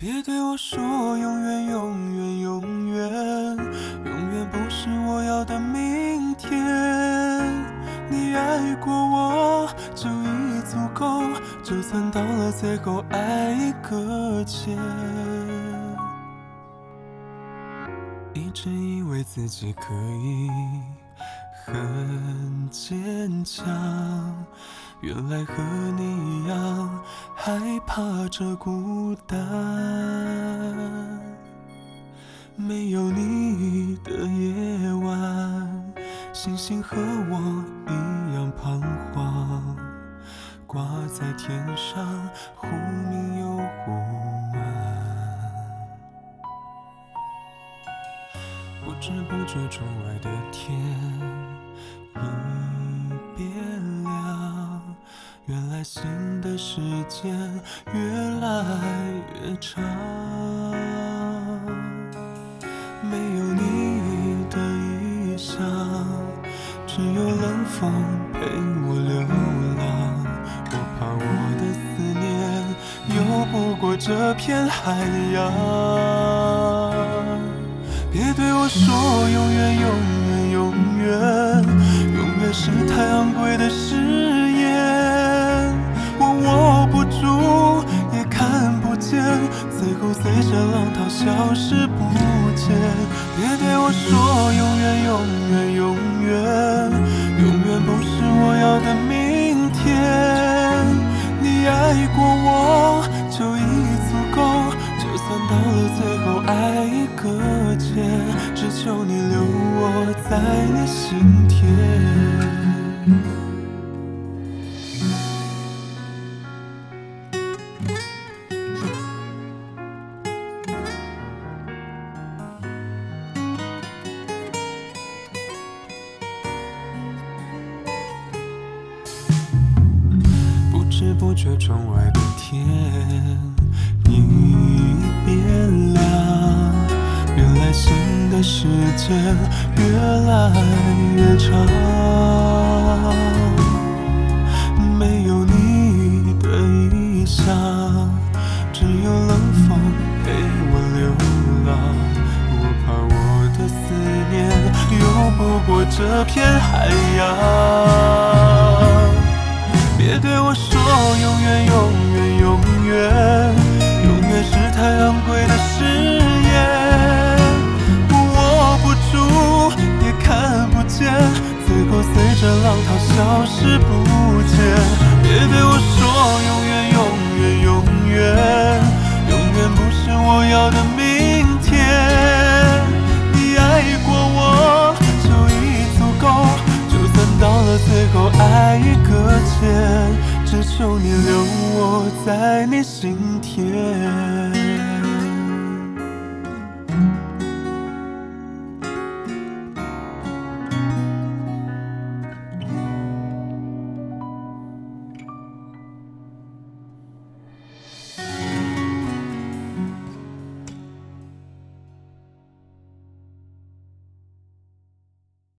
别对我说永远，永远，永远，永远不是我要的明天。你爱过我就已足够，就算到了最后爱已搁浅。一直以为自己可以很坚强，原来和你一样害怕着孤单。没有你的夜晚，星星和我一样彷徨，挂在天上，忽明又忽暗。不知不觉窗外的天已变亮，原来新的时间越来越长。没有你的异乡，只有冷风陪我流浪。我怕我的思念游不过这片海洋。别对我说永远，永远，永远，永远是太昂贵的誓言。我握不住，也看不见，最后随着浪涛消失不见。别对我说永远，永远，永远，永远不是我要的明天。你爱过我就已足够，就算到了最后爱已搁浅，只求你留我在你心田。不知不觉窗外的天已变亮，原来新的时间越来越长。没有你的异乡，只有冷风陪我流浪。我怕我的思念游不过这片海洋。别对我说永远，永远，永远，永远是太昂贵的誓言。我握不住，也看不见，最后随着浪涛消失不见。别对我说永远，永远，永远，永远不是我要的明天。你爱过我就已足够，就算到了最后爱已搁浅，只求你留我在你心田。